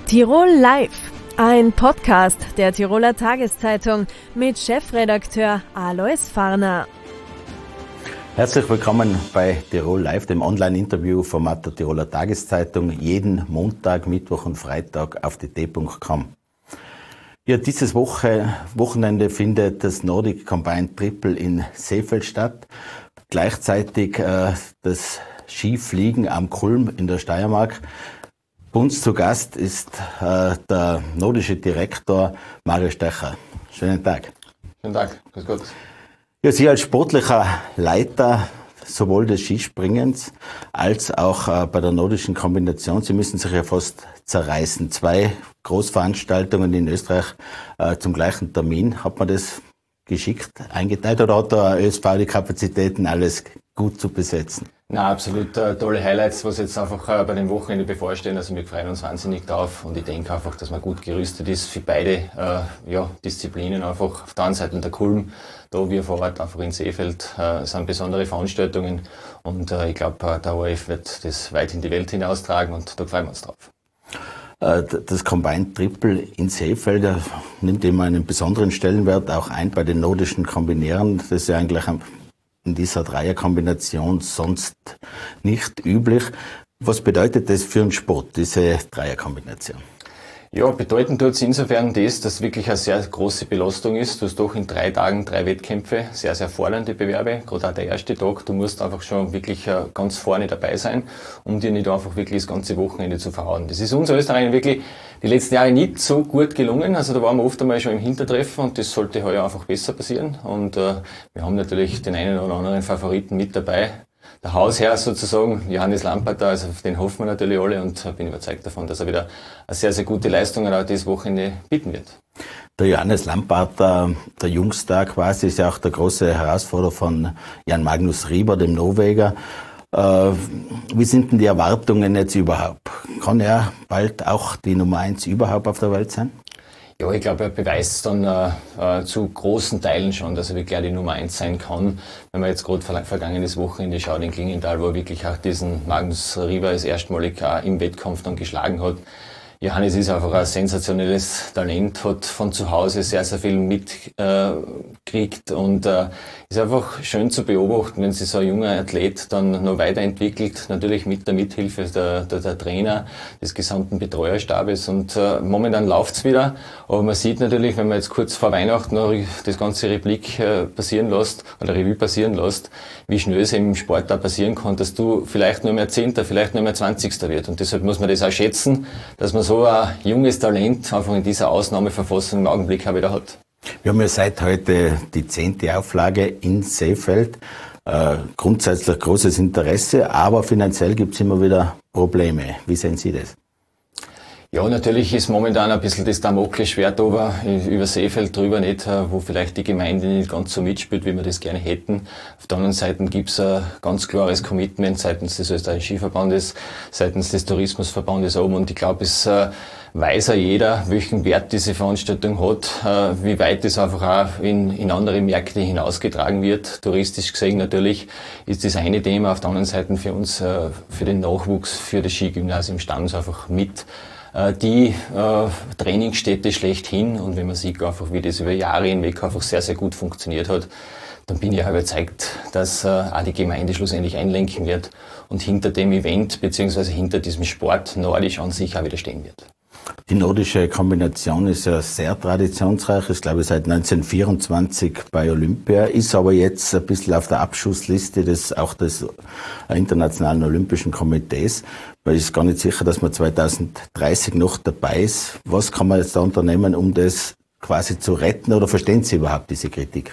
Tirol Live, ein Podcast der Tiroler Tageszeitung mit Chefredakteur Alois Farner. Herzlich willkommen bei Tirol Live, dem Online-Interview-Format der Tiroler Tageszeitung, jeden Montag, Mittwoch und Freitag auf tt.com. Ja, dieses Wochenende findet das Nordic Combined Triple in Seefeld statt. Gleichzeitig das Skifliegen am Kulm in der Steiermark. Bei uns zu Gast ist der nordische Direktor Mario Stecher. Schönen Tag. Schönen Tag, grüß Gott. Ja, Sie als sportlicher Leiter sowohl des Skispringens als auch bei der nordischen Kombination, Sie müssen sich ja fast zerreißen. 2 Großveranstaltungen in Österreich zum gleichen Termin. Hat man das geschickt eingeteilt oder hat der ÖSV die Kapazitäten, alles gut zu besetzen? Na, absolut tolle Highlights, was jetzt einfach bei dem Wochenende bevorstehen. Also wir freuen uns wahnsinnig drauf und ich denke einfach, dass man gut gerüstet ist für beide Disziplinen. Einfach auf der einen Seite der Kulm, da wir vor Ort einfach in Seefeld sind besondere Veranstaltungen und ich glaube, der ORF wird das weit in die Welt hinaustragen und da freuen wir uns drauf. Das Combined Triple in Seefeld nimmt immer einen besonderen Stellenwert auch ein bei den nordischen Kombinierern. Das ist ja eigentlich in dieser Dreierkombination sonst nicht üblich. Was bedeutet das für den Sport, diese Dreierkombination? Ja, bedeutend tut es insofern das, dass wirklich eine sehr große Belastung ist. Du hast doch in 3 Tagen 3 Wettkämpfe, sehr, sehr fordernde Bewerbe. Gerade auch der erste Tag, du musst einfach schon wirklich ganz vorne dabei sein, um dir nicht einfach wirklich das ganze Wochenende zu verhauen. Das ist uns Österreichern wirklich die letzten Jahre nicht so gut gelungen. Also da waren wir oft einmal schon im Hintertreffen und das sollte heuer einfach besser passieren. Und wir haben natürlich den einen oder anderen Favoriten mit dabei. Der Hausherr sozusagen, Johannes Lamparter, also auf den hoffen wir natürlich alle und bin überzeugt davon, dass er wieder eine sehr, sehr gute Leistung auch dieses Wochenende bieten wird. Der Johannes Lamparter, der Jungstar quasi, ist ja auch der große Herausforderer von Jan Magnus Rieber, dem Norweger. Wie sind denn die Erwartungen jetzt überhaupt? Kann er bald auch die Nummer 1 überhaupt auf der Welt sein? Ja, ich glaube, er beweist es dann zu großen Teilen schon, dass er wirklich auch die Nummer 1 sein kann. Wenn man jetzt gerade vergangenes Wochenende schaut in Klingenthal, wo er wirklich auch diesen Magnus Rieber das erstmalig auch im Wettkampf dann geschlagen hat. Johannes ist einfach ein sensationelles Talent, hat von zu Hause sehr, sehr viel mitkriegt und ist einfach schön zu beobachten, wenn sich so ein junger Athlet dann noch weiterentwickelt, natürlich mit der Mithilfe der Trainer, des gesamten Betreuerstabes und momentan läuft's wieder, aber man sieht natürlich, wenn man jetzt kurz vor Weihnachten noch das ganze Revue passieren lässt, wie schnell es im Sport da passieren kann, dass du vielleicht nur mehr 10., vielleicht nur mehr 20. wird und deshalb muss man das auch schätzen, dass man so ein junges Talent einfach in dieser Ausnahmeverfassung im Augenblick auch wieder hat. Wir haben ja seit heute die 10. Auflage in Seefeld. Grundsätzlich großes Interesse, aber finanziell gibt es immer wieder Probleme. Wie sehen Sie das? Ja, natürlich ist momentan ein bisschen das Damoklesschwert über Seefeld drüber, nicht, wo vielleicht die Gemeinde nicht ganz so mitspielt, wie wir das gerne hätten. Auf der anderen Seite gibt's ein ganz klares Commitment seitens des österreichischen Skiverbandes, seitens des Tourismusverbandes oben und ich glaube, es weiß auch jeder, welchen Wert diese Veranstaltung hat, wie weit es einfach auch in andere Märkte hinausgetragen wird. Touristisch gesehen natürlich ist das eine Thema, auf der anderen Seite für uns, für den Nachwuchs, für das Skigymnasium Stams einfach mit die Trainingsstätte schlechthin und wenn man sieht einfach, wie das über Jahre hinweg einfach sehr, sehr gut funktioniert hat, dann bin ich auch überzeugt, dass auch die Gemeinde schlussendlich einlenken wird und hinter dem Event beziehungsweise hinter diesem Sport nordisch an sich auch wieder stehen wird. Die nordische Kombination ist ja sehr traditionsreich, ist glaube ich seit 1924 bei Olympia, ist aber jetzt ein bisschen auf der Abschussliste des Internationalen Olympischen Komitees. Man ist gar nicht sicher, dass man 2030 noch dabei ist. Was kann man jetzt da unternehmen, um das quasi zu retten oder verstehen Sie überhaupt diese Kritik?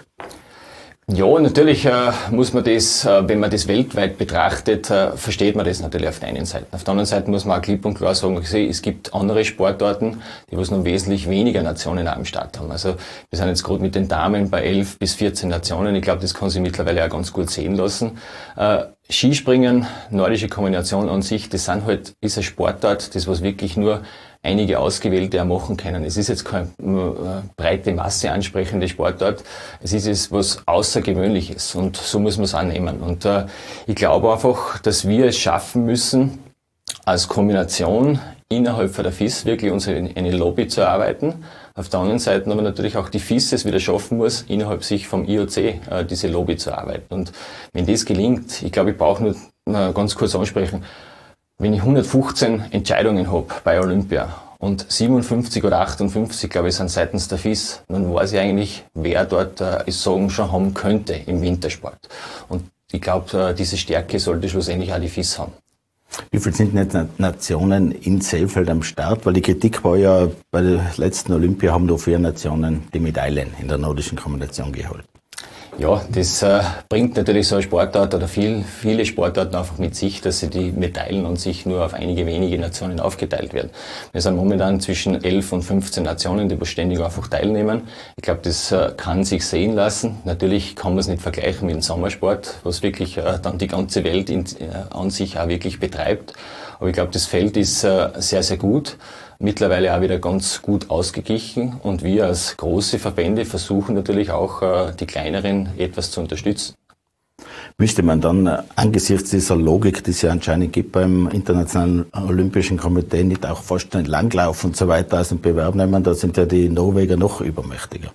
Ja, natürlich muss man das, wenn man das weltweit betrachtet, versteht man das natürlich auf der einen Seite. Auf der anderen Seite muss man auch klipp und klar sagen, es gibt andere Sportarten, die was noch wesentlich weniger Nationen am Start haben. Also wir sind jetzt gerade mit den Damen bei 11 bis 14 Nationen. Ich glaube, das kann sich mittlerweile auch ganz gut sehen lassen. Skispringen, nordische Kombination an sich, ist eine Sportart, das was wirklich nur einige Ausgewählte auch machen können. Es ist jetzt keine breite Masse ansprechende Sportart. Es ist was Außergewöhnliches und so muss man es annehmen. Und ich glaube einfach, dass wir es schaffen müssen, als Kombination innerhalb der FIS wirklich eine Lobby zu erarbeiten. Auf der anderen Seite aber natürlich auch die FIS es wieder schaffen muss, innerhalb sich vom IOC diese Lobby zu erarbeiten. Und wenn das gelingt, ich glaube, ich brauche nur ganz kurz ansprechen, wenn ich 115 Entscheidungen habe bei Olympia und 57 oder 58, glaube ich, sind seitens der FIS, dann weiß ich eigentlich, wer dort es sagen schon haben könnte im Wintersport. Und ich glaube, diese Stärke sollte schlussendlich auch die FIS haben. Wie viel sind jetzt Nationen in Seefeld am Start? Weil die Kritik war ja, bei der letzten Olympia haben nur 4 Nationen die Medaillen in der nordischen Kombination geholt. Ja, das bringt natürlich so eine Sportart oder viele Sportarten einfach mit sich, dass sie die Medaillen an sich nur auf einige wenige Nationen aufgeteilt werden. Wir sind momentan zwischen 11 und 15 Nationen, die ständig einfach teilnehmen. Ich glaube, das kann sich sehen lassen. Natürlich kann man es nicht vergleichen mit dem Sommersport, was wirklich dann die ganze Welt an sich auch wirklich betreibt. Aber ich glaube, das Feld ist sehr, sehr gut. Mittlerweile auch wieder ganz gut ausgeglichen und wir als große Verbände versuchen natürlich auch die kleineren etwas zu unterstützen. Müsste man dann angesichts dieser Logik, die es ja anscheinend gibt beim Internationalen Olympischen Komitee, nicht auch fast den Langlauf und so weiter als einen Bewerb nehmen? Da sind ja die Norweger noch übermächtiger.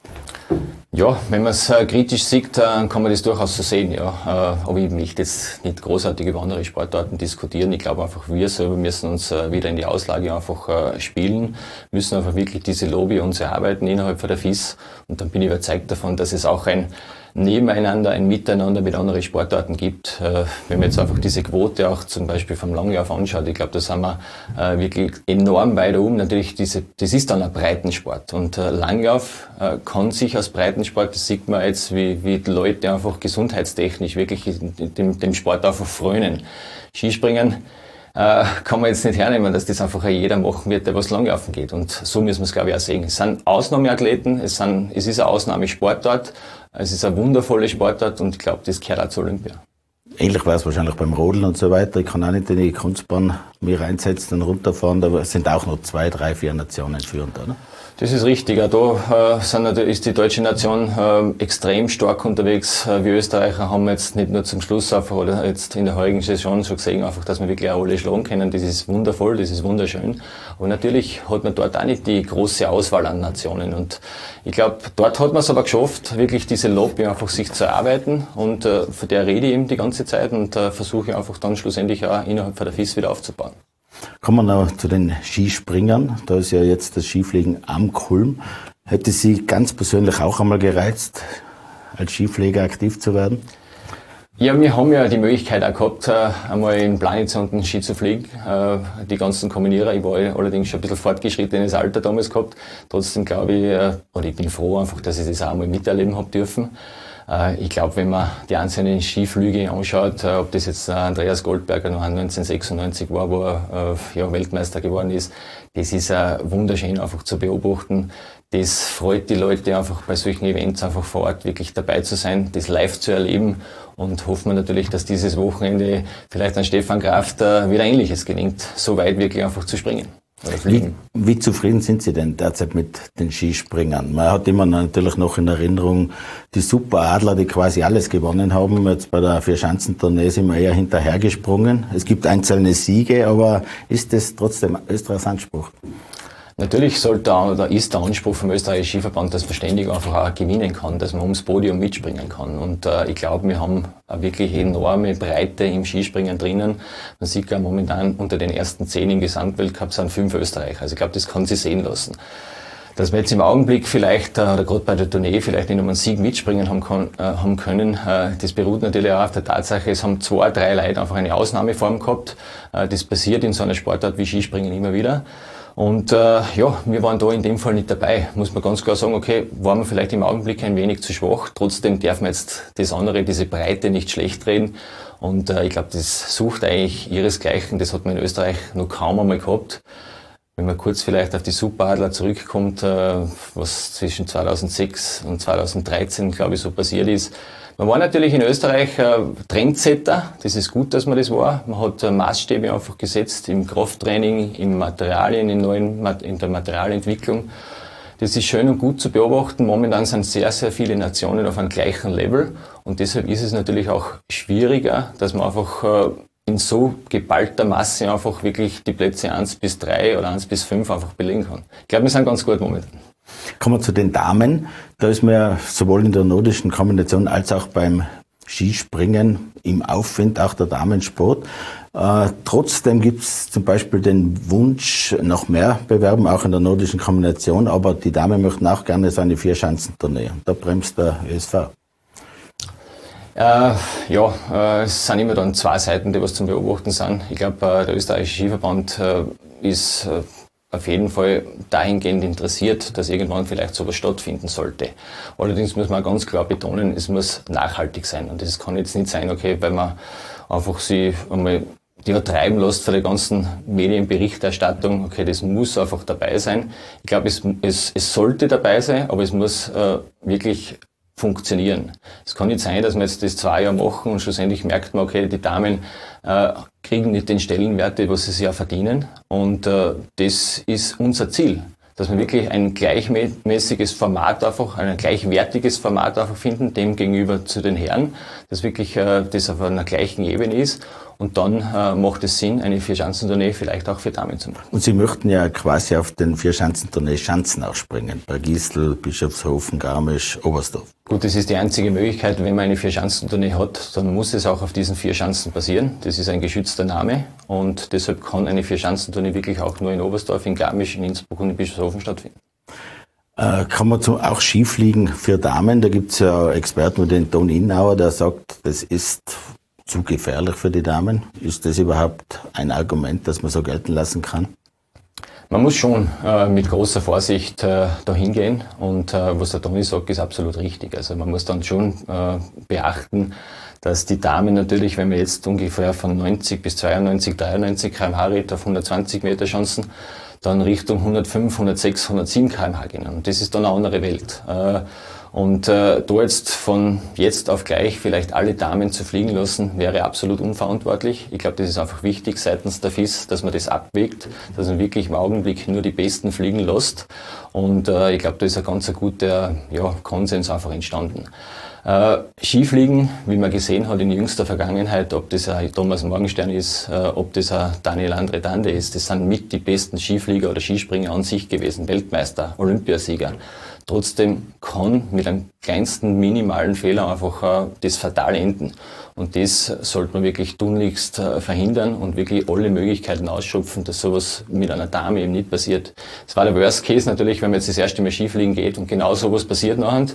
Ja, wenn man es kritisch sieht, dann kann man das durchaus so sehen, ja. Aber ich möchte jetzt nicht großartig über andere Sportarten diskutieren. Ich glaube einfach, wir selber müssen uns wieder in die Auslage einfach spielen, müssen einfach wirklich diese Lobby uns erarbeiten innerhalb der FIS. Und dann bin ich überzeugt davon, dass es auch ein Nebeneinander, ein Miteinander mit anderen Sportarten gibt. Wenn man jetzt einfach diese Quote auch zum Beispiel vom Langlauf anschaut, ich glaube, da sind wir wirklich enorm weit oben. Natürlich, das ist dann ein Breitensport. Und Langlauf kann sich als Breitensport, das sieht man jetzt, wie die Leute einfach gesundheitstechnisch wirklich dem Sport einfach frönen. Skispringen kann man jetzt nicht hernehmen, dass das einfach jeder machen wird, der was Langlaufen geht. Und so müssen wir es, glaube ich, auch sehen. Es sind Ausnahmeathleten, es ist eine Ausnahmesportart, es ist eine wundervolle Sportart und ich glaube, das gehört auch zur Olympia. Ähnlich war es wahrscheinlich beim Rodeln und so weiter. Ich kann auch nicht in die Kunstbahn mich reinsetzen und runterfahren, da sind auch noch 2, 3, 4 Nationen führend, oder? Das ist richtig. Auch da ist die deutsche Nation extrem stark unterwegs. Wir Österreicher haben jetzt nicht nur zum Schluss einfach oder jetzt in der heutigen Saison schon gesehen, einfach, dass wir wirklich auch alle schlagen können. Das ist wundervoll, das ist wunderschön. Aber natürlich hat man dort auch nicht die große Auswahl an Nationen. Und ich glaube, dort hat man es aber geschafft, wirklich diese Lobby einfach sich zu erarbeiten. Und von der rede ich eben die ganze Zeit und versuche einfach dann schlussendlich auch innerhalb der FIS wieder aufzubauen. Kommen wir noch zu den Skispringern. Da ist ja jetzt das Skifliegen am Kulm. Hätte Sie ganz persönlich auch einmal gereizt, als Skiflieger aktiv zu werden? Ja, wir haben ja die Möglichkeit auch gehabt, einmal in Planitz unten Ski zu fliegen. Die ganzen Kombinierer, ich war allerdings schon ein bisschen fortgeschrittenes Alter damals gehabt. Trotzdem glaube ich, oder ich bin froh einfach, dass ich das auch einmal miterleben habe dürfen. Ich glaube, wenn man die einzelnen Skiflüge anschaut, ob das jetzt Andreas Goldberger noch 1996 war, wo er Weltmeister geworden ist, das ist wunderschön einfach zu beobachten. Das freut die Leute einfach bei solchen Events einfach vor Ort wirklich dabei zu sein, das live zu erleben und hoffen wir natürlich, dass dieses Wochenende vielleicht an Stefan Kraft wieder Ähnliches gelingt, so weit wirklich einfach zu springen. Wie zufrieden sind Sie denn derzeit mit den Skispringern? Man hat immer natürlich noch in Erinnerung die Superadler, die quasi alles gewonnen haben. Jetzt bei der Vierschanzentournee sind wir eher hinterhergesprungen. Es gibt einzelne Siege, aber ist das trotzdem Österreichs Anspruch? Natürlich ist der Anspruch vom österreichischen Skiverband, dass man ständig einfach auch gewinnen kann, dass man ums Podium mitspringen kann. Und ich glaube, wir haben eine wirklich enorme Breite im Skispringen drinnen. Man sieht ja momentan unter den ersten 10 im Gesamtweltcup sind 5 Österreicher. Also ich glaube, das kann sich sehen lassen. Dass wir jetzt im Augenblick vielleicht, oder gerade bei der Tournee, vielleicht nicht um einen Sieg mitspringen haben können, das beruht natürlich auch auf der Tatsache, es haben 2, 3 Leute einfach eine Ausnahmeform gehabt. Das passiert in so einer Sportart wie Skispringen immer wieder. Und wir waren da in dem Fall nicht dabei. Muss man ganz klar sagen, okay, waren wir vielleicht im Augenblick ein wenig zu schwach. Trotzdem darf man jetzt das andere, diese Breite nicht schlecht reden. Und ich glaube, das sucht eigentlich ihresgleichen. Das hat man in Österreich noch kaum einmal gehabt. Wenn man kurz vielleicht auf die Superadler zurückkommt, was zwischen 2006 und 2013, glaube ich, so passiert ist. Man war natürlich in Österreich Trendsetter. Das ist gut, dass man das war. Man hat Maßstäbe einfach gesetzt im Krafttraining, in Materialien, in der Materialentwicklung. Das ist schön und gut zu beobachten. Momentan sind sehr, sehr viele Nationen auf einem gleichen Level. Und deshalb ist es natürlich auch schwieriger, dass man einfach in so geballter Masse einfach wirklich die Plätze 1 bis 3 oder 1 bis 5 einfach belegen kann. Ich glaube, wir sind ganz gut momentan. Kommen wir zu den Damen. Da ist man ja sowohl in der nordischen Kombination als auch beim Skispringen im Aufwind, auch der Damensport. Trotzdem gibt es zum Beispiel den Wunsch, noch mehr bewerben, auch in der nordischen Kombination, aber die Damen möchten auch gerne so eine Vierschanzentournee. Da bremst der ÖSV. Es sind immer dann zwei Seiten, die was zum Beobachten sind. Ich glaube, der österreichische Skiverband ist auf jeden Fall dahingehend interessiert, dass irgendwann vielleicht sowas stattfinden sollte. Allerdings muss man ganz klar betonen, es muss nachhaltig sein. Und das kann jetzt nicht sein, okay, weil man einfach sich einmal treiben lässt für die ganzen Medienberichterstattung. Okay, das muss einfach dabei sein. Ich glaube, es sollte dabei sein, aber es muss wirklich funktionieren. Es kann nicht sein, dass wir jetzt das 2 Jahre machen und schlussendlich merkt man, okay, die Damen kriegen nicht den Stellenwert, was sie sich ja verdienen. Und das ist unser Ziel, dass wir wirklich ein gleichmäßiges Format einfach, ein gleichwertiges Format einfach finden, dem gegenüber zu den Herren, dass wirklich das auf einer gleichen Ebene ist. Und dann macht es Sinn, eine Vierschanzentournee vielleicht auch für Damen zu machen. Und Sie möchten ja quasi auf den Vierschanzentournee Schanzen auch springen. Bei Gistel, Bischofshofen, Garmisch, Oberstdorf. Gut, das ist die einzige Möglichkeit, wenn man eine Vierschanzentournee hat, dann muss es auch auf diesen 4 Schanzen passieren. Das ist ein geschützter Name und deshalb kann eine Vierschanzentournee wirklich auch nur in Oberstdorf, in Garmisch, in Innsbruck und in Bischofshofen stattfinden. Kann man auch Skifliegen für Damen? Da gibt es ja Experten wie den Ton Innauer, der sagt, das ist zu gefährlich für die Damen. Ist das überhaupt ein Argument, das man so gelten lassen kann? Man muss schon mit großer Vorsicht da hingehen und was der Toni sagt, ist absolut richtig. Also man muss dann schon beachten, dass die Damen natürlich, wenn wir jetzt ungefähr von 90 bis 92, 93 km/h reden auf 120 Meter Chancen, dann Richtung 105, 106, 107 km/h gehen. Und das ist dann eine andere Welt. Und da jetzt von jetzt auf gleich vielleicht alle Damen zu fliegen lassen, wäre absolut unverantwortlich. Ich glaube, das ist einfach wichtig seitens der FIS, dass man das abwägt, dass man wirklich im Augenblick nur die Besten fliegen lässt. Und ich glaube, da ist ein ganz guter Konsens einfach entstanden. Skifliegen, wie man gesehen hat in jüngster Vergangenheit, ob das ein Thomas Morgenstern ist, ob das ein Daniel Andretande ist, das sind mit die besten Skiflieger oder Skispringer an sich gewesen, Weltmeister, Olympiasieger. Trotzdem kann mit einem kleinsten minimalen Fehler einfach das fatal enden. Und das sollte man wirklich tunlichst verhindern und wirklich alle Möglichkeiten ausschöpfen, dass sowas mit einer Dame eben nicht passiert. Es war der Worst Case natürlich, wenn man jetzt das erste Mal Skifliegen geht und genau sowas passiert nachher.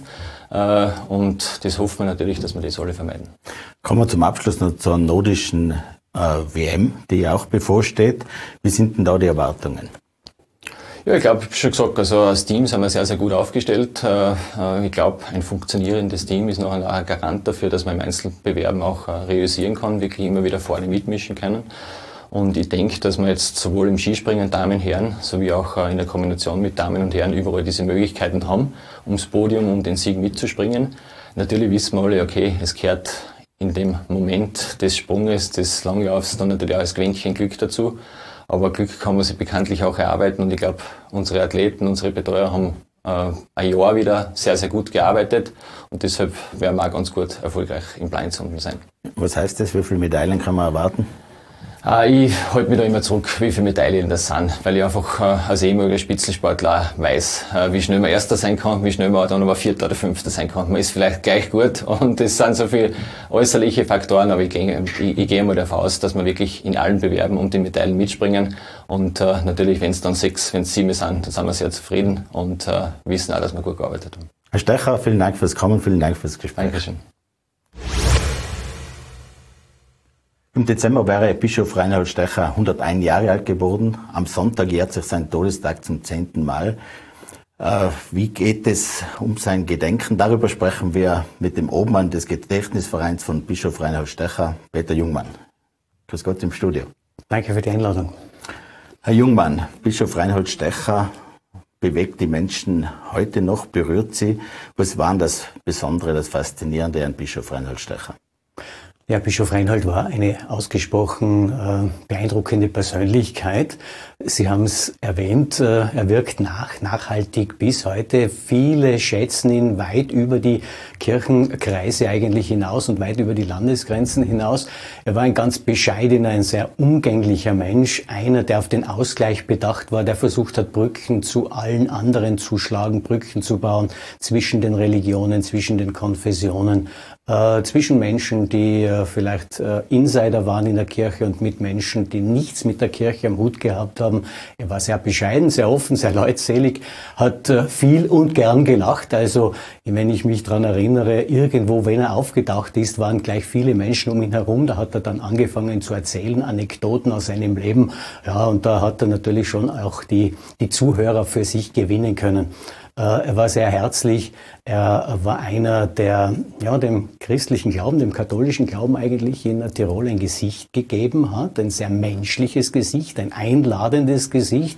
Und das hoffen wir natürlich, dass wir das alle vermeiden. Kommen wir zum Abschluss noch zur nordischen WM, die ja auch bevorsteht. Wie sind denn da die Erwartungen? Ja, ich glaube, ich habe schon gesagt, also als Team sind wir sehr, sehr gut aufgestellt. Ich glaube, ein funktionierendes Team ist noch ein Garant dafür, dass man im Einzelbewerben auch realisieren kann, wirklich immer wieder vorne mitmischen können. Und ich denke, dass wir jetzt sowohl im Skispringen Damen, Herren, sowie auch in der Kombination mit Damen und Herren überall diese Möglichkeiten haben, ums Podium, um den Sieg mitzuspringen. Natürlich wissen wir alle, okay, es gehört in dem Moment des Sprunges, des Langlaufs dann natürlich auch das Quäntchen Glück dazu. Aber Glück kann man sich bekanntlich auch erarbeiten und ich glaube, unsere Athleten, unsere Betreuer haben ein Jahr wieder sehr, sehr gut gearbeitet und deshalb werden wir auch ganz gut erfolgreich im Blindshunden sein. Was heißt das? Wie viele Medaillen kann man erwarten? Ich halte mich da immer zurück, wie viele Medaillen das sind, weil ich einfach als ehemaliger Spitzensportler weiß, wie schnell man Erster sein kann, wie schnell man dann aber Vierter oder Fünfter sein kann. Man ist vielleicht gleich gut und das sind so viele äußerliche Faktoren, aber ich gehe mal davon aus, dass wir wirklich in allen Bewerben um die Medaillen mitspringen und natürlich, wenn es dann 6, wenn es 7 sind, dann sind wir sehr zufrieden und wissen auch, dass wir gut gearbeitet haben. Herr Stecher, vielen Dank fürs Kommen, vielen Dank fürs Gespräch. Dankeschön. Im Dezember wäre Bischof Reinhold Stecher 101 Jahre alt geworden. Am Sonntag jährt sich sein Todestag zum 10. Mal. Wie geht es um sein Gedenken? Darüber sprechen wir mit dem Obmann des Gedächtnisvereins von Bischof Reinhold Stecher, Peter Jungmann. Grüß Gott im Studio. Danke für die Einladung. Herr Jungmann, Bischof Reinhold Stecher bewegt die Menschen heute noch, berührt sie. Was war das Besondere, das Faszinierende an Bischof Reinhold Stecher? Ja, Bischof Reinhold war eine ausgesprochen beeindruckende Persönlichkeit. Sie haben es erwähnt, er wirkt nachhaltig bis heute. Viele schätzen ihn weit über die Kirchenkreise eigentlich hinaus und weit über die Landesgrenzen hinaus. Er war ein ganz bescheidener, ein sehr umgänglicher Mensch, einer, der auf den Ausgleich bedacht war, der versucht hat, Brücken zu allen anderen zu schlagen, Brücken zu bauen zwischen den Religionen, zwischen den Konfessionen, zwischen Menschen, die vielleicht Insider waren in der Kirche und mit Menschen, die nichts mit der Kirche am Hut gehabt haben. Er war sehr bescheiden, sehr offen, sehr leutselig, hat viel und gern gelacht. Also wenn ich mich daran erinnere, irgendwo, wenn er aufgetaucht ist, waren gleich viele Menschen um ihn herum. Da hat er dann angefangen zu erzählen, Anekdoten aus seinem Leben. Ja, und da hat er natürlich schon auch die Zuhörer für sich gewinnen können. Er war sehr herzlich. Er war einer, der dem christlichen Glauben, dem katholischen Glauben eigentlich in Tirol ein Gesicht gegeben hat, ein sehr menschliches Gesicht, ein einladendes Gesicht,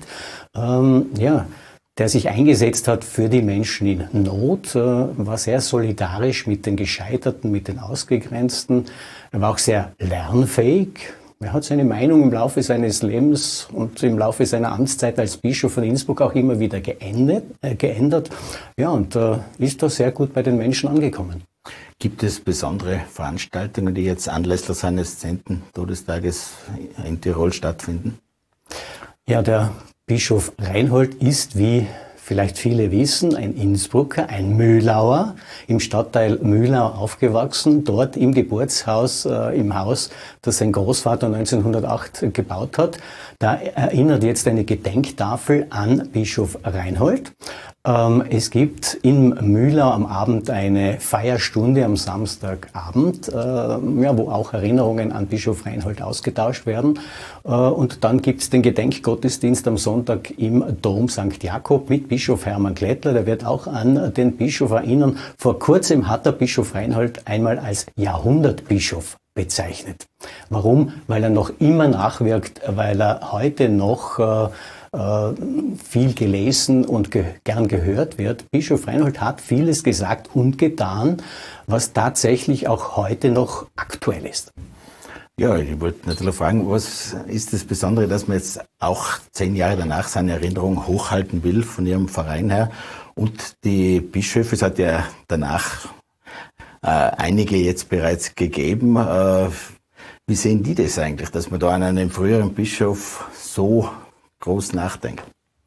der sich eingesetzt hat für die Menschen in Not, war sehr solidarisch mit den Gescheiterten, mit den Ausgegrenzten. Er war auch sehr lernfähig. Er hat seine Meinung im Laufe seines Lebens und im Laufe seiner Amtszeit als Bischof von Innsbruck auch immer wieder geändert. Ja, und ist da sehr gut bei den Menschen angekommen. Gibt es besondere Veranstaltungen, die jetzt anlässlich seines 10. Todestages in Tirol stattfinden? Ja, der Bischof Reinhold ist, wie vielleicht viele wissen, ein Innsbrucker, ein Mühlauer, im Stadtteil Mühlau aufgewachsen, dort im Geburtshaus, im Haus, das sein Großvater 1908 gebaut hat. Da erinnert jetzt eine Gedenktafel an Bischof Reinhold. Es gibt in Mühlau am Abend eine Feierstunde am Samstagabend, wo auch Erinnerungen an Bischof Reinhold ausgetauscht werden. Und dann gibt es den Gedenkgottesdienst am Sonntag im Dom St. Jakob mit Bischof Hermann Klettler. Der wird auch an den Bischof erinnern. Vor kurzem hat der Bischof Reinhold einmal als Jahrhundertbischof bezeichnet. Warum? Weil er noch immer nachwirkt, weil er heute noch viel gelesen und gern gehört wird. Bischof Reinhold hat vieles gesagt und getan, was tatsächlich auch heute noch aktuell ist. Ja, ich wollte natürlich fragen, was ist das Besondere, dass man jetzt auch 10 Jahre danach seine Erinnerung hochhalten will von Ihrem Verein her? Und die Bischöfe, es hat ja danach einige jetzt bereits gegeben. Wie sehen die das eigentlich, dass man da an einem früheren Bischof so groß nachdenkt?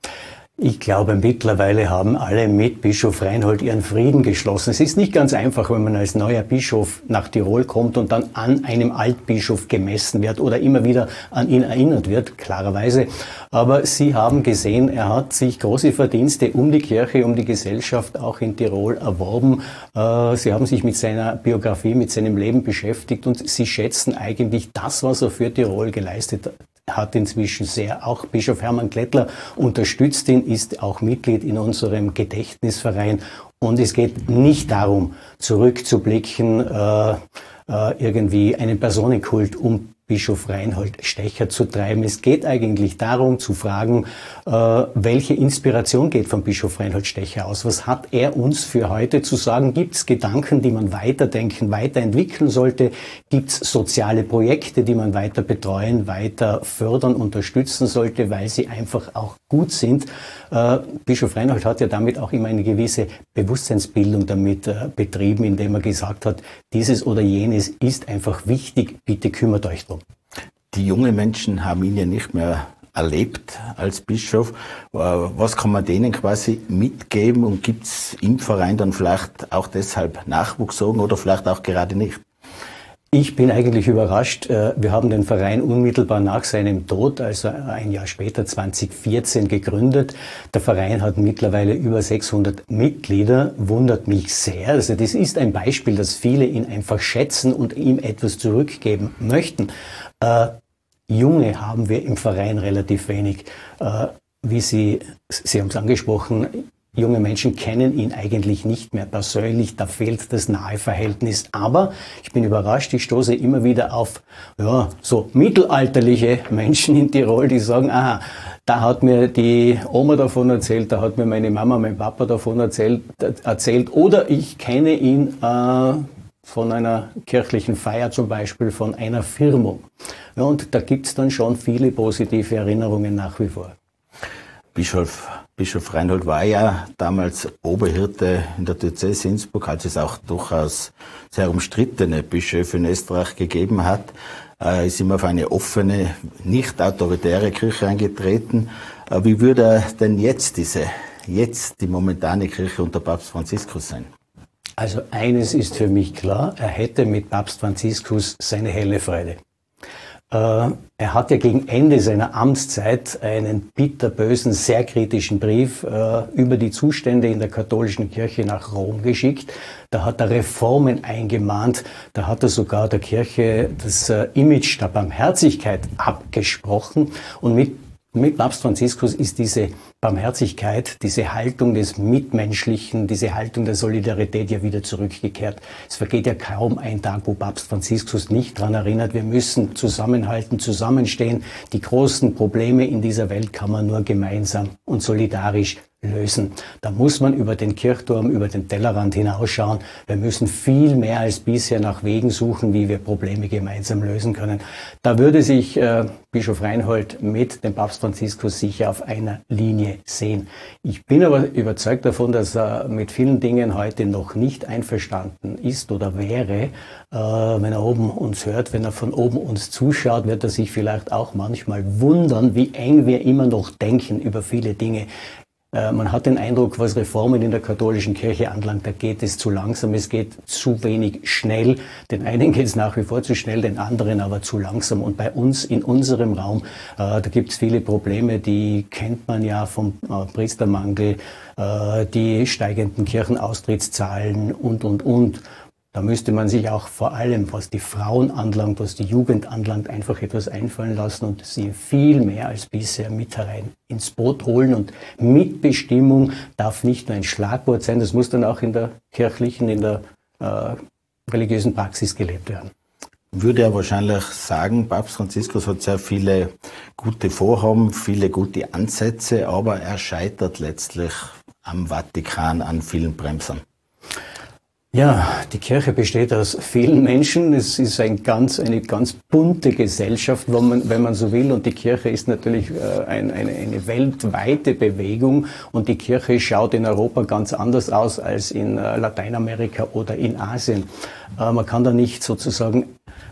Ich glaube, mittlerweile haben alle mit Bischof Reinhold ihren Frieden geschlossen. Es ist nicht ganz einfach, wenn man als neuer Bischof nach Tirol kommt und dann an einem Altbischof gemessen wird oder immer wieder an ihn erinnert wird, klarerweise. Aber sie haben gesehen, er hat sich große Verdienste um die Kirche, um die Gesellschaft auch in Tirol erworben. Sie haben sich mit seiner Biografie, mit seinem Leben beschäftigt und sie schätzen eigentlich das, was er für Tirol geleistet hat inzwischen sehr. Auch Bischof Hermann Klettler unterstützt ihn, ist auch Mitglied in unserem Gedächtnisverein. Und es geht nicht darum, zurückzublicken, irgendwie einen Personenkult um Bischof Reinhold Stecher zu treiben. Es geht eigentlich darum zu fragen, welche Inspiration geht von Bischof Reinhold Stecher aus? Was hat er uns für heute zu sagen? Gibt es Gedanken, die man weiterdenken, weiterentwickeln sollte? Gibt es soziale Projekte, die man weiter betreuen, weiter fördern, unterstützen sollte, weil sie einfach auch gut sind? Bischof Reinhold hat ja damit auch immer eine gewisse Bewusstseinsbildung damit betrieben, indem er gesagt hat, dieses oder jenes ist einfach wichtig, bitte kümmert euch drum. Die jungen Menschen haben ihn ja nicht mehr erlebt als Bischof. Was kann man denen quasi mitgeben und gibt es im Verein dann vielleicht auch deshalb Nachwuchssorgen oder vielleicht auch gerade nicht? Ich bin eigentlich überrascht. Wir haben den Verein unmittelbar nach seinem Tod, also ein Jahr später, 2014, gegründet. Der Verein hat mittlerweile über 600 Mitglieder. Wundert mich sehr. Also das ist ein Beispiel, dass viele ihn einfach schätzen und ihm etwas zurückgeben möchten. Junge haben wir im Verein relativ wenig. Wie Sie haben es angesprochen, junge Menschen kennen ihn eigentlich nicht mehr persönlich, da fehlt das nahe Verhältnis. Aber ich bin überrascht, ich stoße immer wieder auf so mittelalterliche Menschen in Tirol, die sagen, aha, da hat mir die Oma davon erzählt, da hat mir meine Mama, mein Papa davon erzählt oder ich kenne ihn von einer kirchlichen Feier zum Beispiel, von einer Firmung. Ja, und da gibt es dann schon viele positive Erinnerungen nach wie vor. Bischof Reinhold war ja damals Oberhirte in der Diözese Innsbruck, als es auch durchaus sehr umstrittene Bischöfe in Österreich gegeben hat. Er ist immer auf eine offene, nicht autoritäre Kirche eingetreten. Wie würde er denn jetzt die momentane Kirche unter Papst Franziskus sein? Also eines ist für mich klar, er hätte mit Papst Franziskus seine helle Freude. Er hat ja gegen Ende seiner Amtszeit einen bitterbösen, sehr kritischen Brief über die Zustände in der katholischen Kirche nach Rom geschickt. Da hat er Reformen eingemahnt. Da hat er sogar der Kirche das Image der Barmherzigkeit abgesprochen. Und mit Papst Franziskus ist diese Barmherzigkeit, diese Haltung des Mitmenschlichen, diese Haltung der Solidarität ja wieder zurückgekehrt. Es vergeht ja kaum ein Tag, wo Papst Franziskus nicht daran erinnert, wir müssen zusammenhalten, zusammenstehen. Die großen Probleme in dieser Welt kann man nur gemeinsam und solidarisch lösen. Da muss man über den Kirchturm, über den Tellerrand hinausschauen. Wir müssen viel mehr als bisher nach Wegen suchen, wie wir Probleme gemeinsam lösen können. Da würde sich Bischof Reinhold mit dem Papst Franziskus sicher auf einer Linie sehen. Ich bin aber überzeugt davon, dass er mit vielen Dingen heute noch nicht einverstanden ist oder wäre. Wenn er oben uns hört, wenn er von oben uns zuschaut, wird er sich vielleicht auch manchmal wundern, wie eng wir immer noch denken über viele Dinge. Man hat den Eindruck, was Reformen in der katholischen Kirche anlangt, da geht es zu langsam, es geht zu wenig schnell. Den einen geht es nach wie vor zu schnell, den anderen aber zu langsam. Und bei uns in unserem Raum, da gibt es viele Probleme, die kennt man ja vom Priestermangel, die steigenden Kirchenaustrittszahlen und. Da müsste man sich auch vor allem, was die Frauen anlangt, was die Jugend anlangt, einfach etwas einfallen lassen und sie viel mehr als bisher mit herein ins Boot holen. Und Mitbestimmung darf nicht nur ein Schlagwort sein, das muss dann auch in der kirchlichen, in der religiösen Praxis gelebt werden. Würde er wahrscheinlich sagen, Papst Franziskus hat sehr viele gute Vorhaben, viele gute Ansätze, aber er scheitert letztlich am Vatikan an vielen Bremsern. Ja, die Kirche besteht aus vielen Menschen. Es ist eine ganz bunte Gesellschaft, wenn man so will. Und die Kirche ist natürlich eine weltweite Bewegung. Und die Kirche schaut in Europa ganz anders aus als in Lateinamerika oder in Asien. Man kann da nicht sozusagen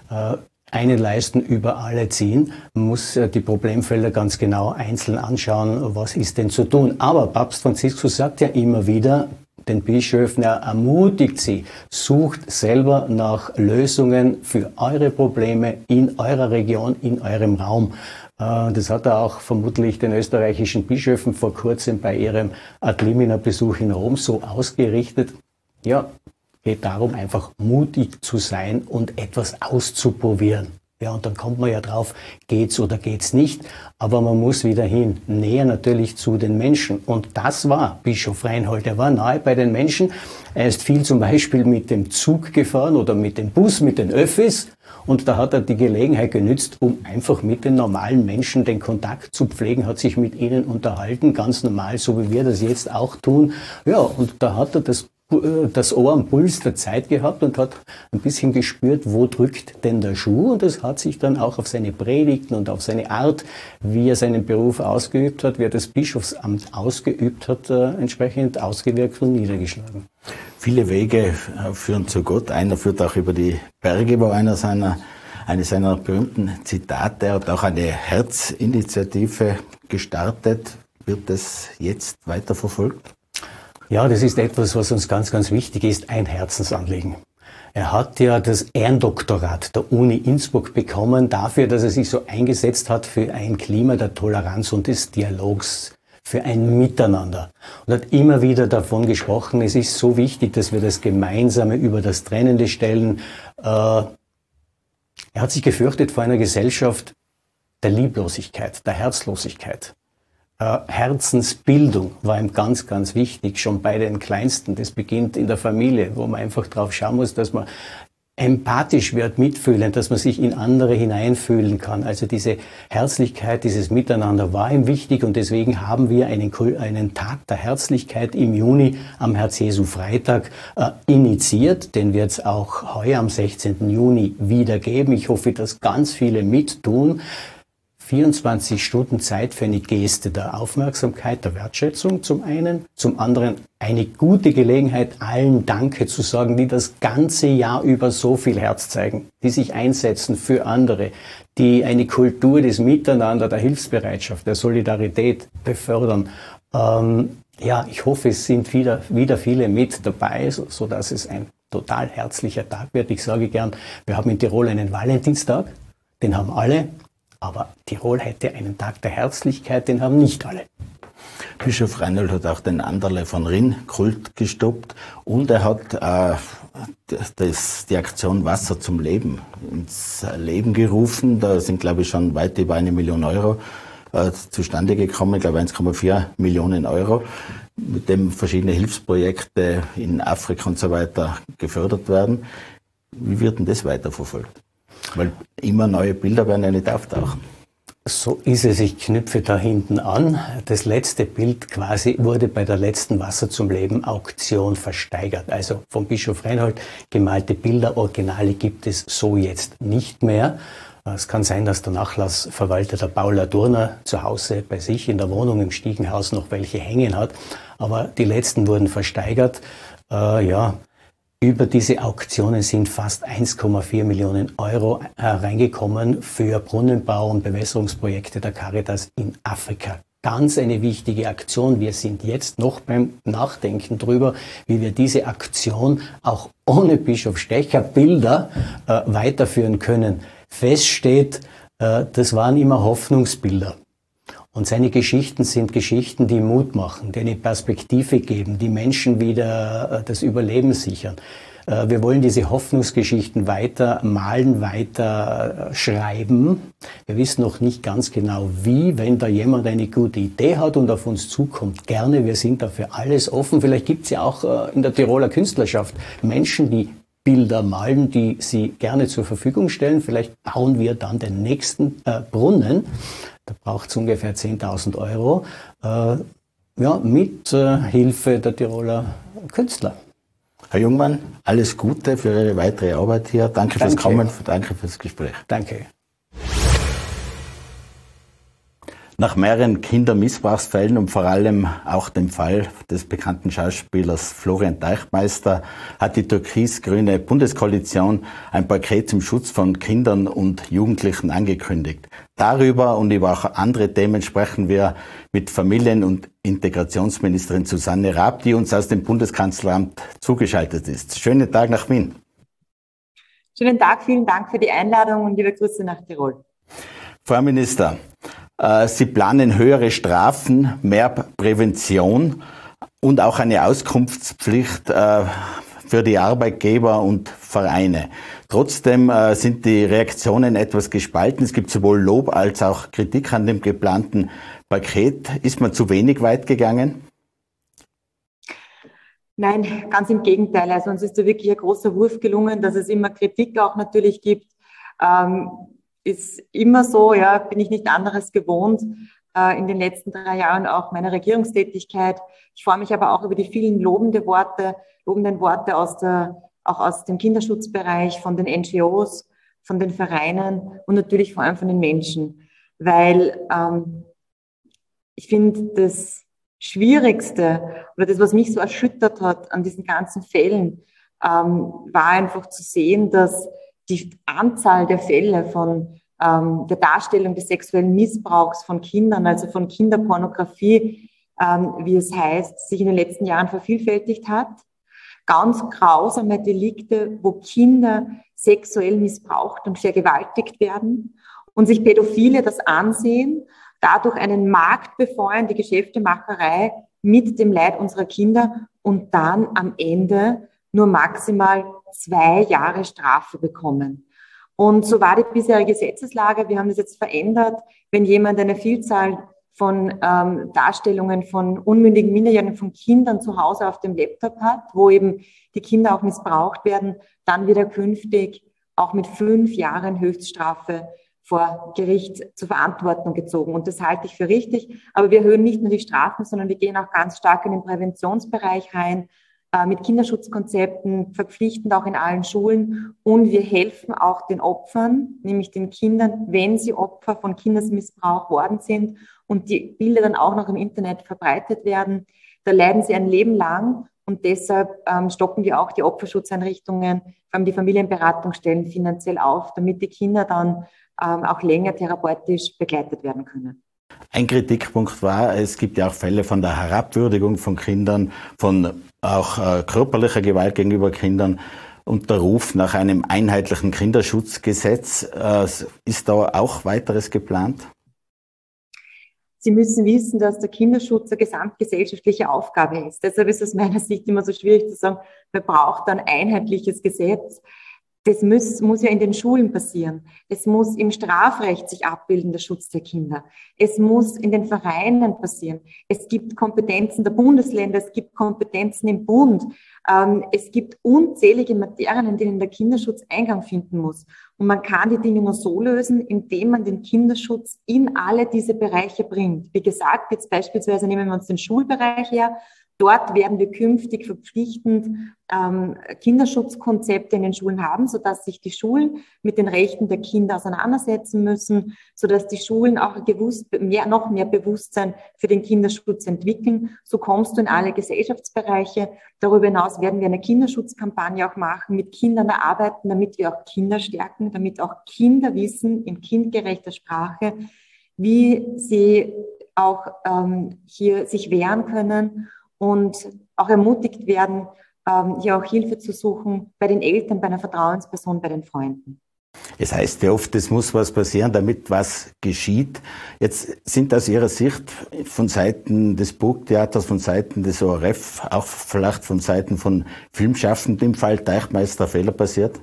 einen Leisten über alle ziehen. Man muss die Problemfelder ganz genau einzeln anschauen, was ist denn zu tun. Aber Papst Franziskus sagt ja immer wieder, den Bischöfen, er ermutigt sie, sucht selber nach Lösungen für eure Probleme in eurer Region, in eurem Raum. Das hat er auch vermutlich den österreichischen Bischöfen vor kurzem bei ihrem Ad limina Besuch in Rom so ausgerichtet. Ja, geht darum, einfach mutig zu sein und etwas auszuprobieren. Ja, und dann kommt man ja drauf, geht's oder geht's nicht. Aber man muss wieder hin, näher natürlich zu den Menschen. Und das war Bischof Reinhold. Er war nahe bei den Menschen. Er ist viel zum Beispiel mit dem Zug gefahren oder mit dem Bus, mit den Öffis. Und da hat er die Gelegenheit genützt, um einfach mit den normalen Menschen den Kontakt zu pflegen, hat sich mit ihnen unterhalten, ganz normal, so wie wir das jetzt auch tun. Ja, und da hat er das Ohr am Puls der Zeit gehabt und hat ein bisschen gespürt, wo drückt denn der Schuh, und das hat sich dann auch auf seine Predigten und auf seine Art, wie er seinen Beruf ausgeübt hat, wie er das Bischofsamt ausgeübt hat, entsprechend ausgewirkt und niedergeschlagen. Viele Wege führen zu Gott. Einer führt auch über die Berge, wo eine seiner berühmten Zitate, er hat auch eine Herzinitiative gestartet. Wird das jetzt weiter verfolgt? Ja, das ist etwas, was uns ganz, ganz wichtig ist, ein Herzensanliegen. Er hat ja das Ehrendoktorat der Uni Innsbruck bekommen dafür, dass er sich so eingesetzt hat für ein Klima der Toleranz und des Dialogs, für ein Miteinander. Und hat immer wieder davon gesprochen, es ist so wichtig, dass wir das Gemeinsame über das Trennende stellen. Er hat sich gefürchtet vor einer Gesellschaft der Lieblosigkeit, der Herzlosigkeit. Herzensbildung war ihm ganz, ganz wichtig, schon bei den Kleinsten. Das beginnt in der Familie, wo man einfach drauf schauen muss, dass man empathisch wird, mitfühlend, dass man sich in andere hineinfühlen kann. Also diese Herzlichkeit, dieses Miteinander war ihm wichtig und deswegen haben wir einen Tag der Herzlichkeit im Juni am Herz-Jesu-Freitag initiiert. Den wird es auch heuer am 16. Juni wieder geben. Ich hoffe, dass ganz viele mittun. 24 Stunden Zeit für eine Geste der Aufmerksamkeit, der Wertschätzung zum einen, zum anderen eine gute Gelegenheit, allen Danke zu sagen, die das ganze Jahr über so viel Herz zeigen, die sich einsetzen für andere, die eine Kultur des Miteinander, der Hilfsbereitschaft, der Solidarität befördern. Ich hoffe, es sind wieder viele mit dabei, so dass es ein total herzlicher Tag wird. Ich sage gern, wir haben in Tirol einen Valentinstag, den haben alle. Aber Tirol hätte einen Tag der Herzlichkeit, den haben nicht alle. Bischof Reinhold hat auch den Anderle von Rinn-Kult gestoppt und er hat die Aktion Wasser zum Leben ins Leben gerufen. Da sind, glaube ich, schon weit über 1 Million Euro zustande gekommen, ich glaube 1,4 Millionen Euro, mit dem verschiedene Hilfsprojekte in Afrika und so weiter gefördert werden. Wie wird denn das weiterverfolgt? Weil immer neue Bilder werden ja nicht auftauchen. So ist es, ich knüpfe da hinten an. Das letzte Bild quasi wurde bei der letzten Wasser zum Leben Auktion versteigert. Also vom Bischof Reinhold gemalte Bilder, Originale gibt es so jetzt nicht mehr. Es kann sein, dass der Nachlassverwalter, der Paula Durner, zu Hause bei sich in der Wohnung im Stiegenhaus noch welche hängen hat. Aber die letzten wurden versteigert. Über diese Auktionen sind fast 1,4 Millionen Euro reingekommen für Brunnenbau und Bewässerungsprojekte der Caritas in Afrika. Ganz eine wichtige Aktion. Wir sind jetzt noch beim Nachdenken drüber, wie wir diese Aktion auch ohne Bischof Stecher Bilder weiterführen können. Fest steht, das waren immer Hoffnungsbilder. Und seine Geschichten sind Geschichten, die Mut machen, die eine Perspektive geben, die Menschen wieder das Überleben sichern. Wir wollen diese Hoffnungsgeschichten weiter malen, weiter schreiben. Wir wissen noch nicht ganz genau wie. Wenn da jemand eine gute Idee hat und auf uns zukommt, gerne. Wir sind dafür alles offen. Vielleicht gibt es ja auch in der Tiroler Künstlerschaft Menschen, die Bilder malen, die sie gerne zur Verfügung stellen. Vielleicht bauen wir dann den nächsten Brunnen. Da braucht es ungefähr 10.000 Euro, mit Hilfe der Tiroler Künstler. Herr Jungmann, alles Gute für Ihre weitere Arbeit hier. Danke fürs Kommen, danke fürs Gespräch. Danke. Nach mehreren Kindermissbrauchsfällen und vor allem auch dem Fall des bekannten Schauspielers Florian Teichmeister hat die türkis-grüne Bundeskoalition ein Paket zum Schutz von Kindern und Jugendlichen angekündigt. Darüber und über auch andere Themen sprechen wir mit Familien- und Integrationsministerin Susanne Raab, die uns aus dem Bundeskanzleramt zugeschaltet ist. Schönen Tag nach Wien. Schönen Tag, vielen Dank für die Einladung und liebe Grüße nach Tirol. Frau Minister, Sie planen höhere Strafen, mehr Prävention und auch eine Auskunftspflicht für die Arbeitgeber und Vereine. Trotzdem sind die Reaktionen etwas gespalten. Es gibt sowohl Lob als auch Kritik an dem geplanten Paket. Ist man zu wenig weit gegangen? Nein, ganz im Gegenteil. Also uns ist da wirklich ein großer Wurf gelungen, dass es immer Kritik auch natürlich gibt. Ist immer so, ja, bin ich nicht anderes gewohnt in den letzten 3 Jahren auch meiner Regierungstätigkeit. Ich freue mich aber auch über die vielen lobenden Worte auch aus dem Kinderschutzbereich, von den NGOs, von den Vereinen und natürlich vor allem von den Menschen. Weil ich finde, das Schwierigste oder das, was mich so erschüttert hat an diesen ganzen Fällen, war einfach zu sehen, dass die Anzahl der Fälle von der Darstellung des sexuellen Missbrauchs von Kindern, also von Kinderpornografie, wie es heißt, sich in den letzten Jahren vervielfältigt hat. Ganz grausame Delikte, wo Kinder sexuell missbraucht und vergewaltigt werden und sich Pädophile das ansehen, dadurch einen Markt befeuern, die Geschäftemacherei mit dem Leid unserer Kinder und dann am Ende nur maximal 2 Jahre Strafe bekommen. Und so war die bisherige Gesetzeslage. Wir haben das jetzt verändert. Wenn jemand eine Vielzahl von Darstellungen von unmündigen Minderjährigen, von Kindern zu Hause auf dem Laptop hat, wo eben die Kinder auch missbraucht werden, dann wieder künftig auch mit 5 Jahren Höchststrafe vor Gericht zur Verantwortung gezogen. Und das halte ich für richtig. Aber wir erhöhen nicht nur die Strafen, sondern wir gehen auch ganz stark in den Präventionsbereich rein, mit Kinderschutzkonzepten, verpflichtend auch in allen Schulen. Und wir helfen auch den Opfern, nämlich den Kindern, wenn sie Opfer von Kindesmissbrauch worden sind und die Bilder dann auch noch im Internet verbreitet werden. Da leiden sie ein Leben lang. Und deshalb stocken wir auch die Opferschutzeinrichtungen, vor allem die Familienberatungsstellen finanziell auf, damit die Kinder dann auch länger therapeutisch begleitet werden können. Ein Kritikpunkt war, es gibt ja auch Fälle von der Herabwürdigung von Kindern, von auch körperlicher Gewalt gegenüber Kindern und der Ruf nach einem einheitlichen Kinderschutzgesetz. Ist da auch weiteres geplant? Sie müssen wissen, dass der Kinderschutz eine gesamtgesellschaftliche Aufgabe ist. Deshalb ist es aus meiner Sicht immer so schwierig zu sagen, man braucht ein einheitliches Gesetz. Das muss ja in den Schulen passieren. Es muss im Strafrecht sich abbilden, der Schutz der Kinder. Es muss in den Vereinen passieren. Es gibt Kompetenzen der Bundesländer, es gibt Kompetenzen im Bund. Es gibt unzählige Materien, in denen der Kinderschutz Eingang finden muss. Und man kann die Dinge nur so lösen, indem man den Kinderschutz in alle diese Bereiche bringt. Wie gesagt, jetzt beispielsweise nehmen wir uns den Schulbereich her. Dort werden wir künftig verpflichtend Kinderschutzkonzepte in den Schulen haben, sodass sich die Schulen mit den Rechten der Kinder auseinandersetzen müssen, sodass die Schulen auch noch mehr Bewusstsein für den Kinderschutz entwickeln. So kommst du in alle Gesellschaftsbereiche. Darüber hinaus werden wir eine Kinderschutzkampagne auch machen, mit Kindern erarbeiten, damit wir auch Kinder stärken, damit auch Kinder wissen, in kindgerechter Sprache, wie sie auch hier sich wehren können und auch ermutigt werden, hier auch Hilfe zu suchen bei den Eltern, bei einer Vertrauensperson, bei den Freunden. Es heißt ja oft, es muss was passieren, damit was geschieht. Jetzt sind aus Ihrer Sicht von Seiten des Burgtheaters, von Seiten des ORF, auch vielleicht von Seiten von Filmschaffenden im Fall Teichmeister Fehler passiert?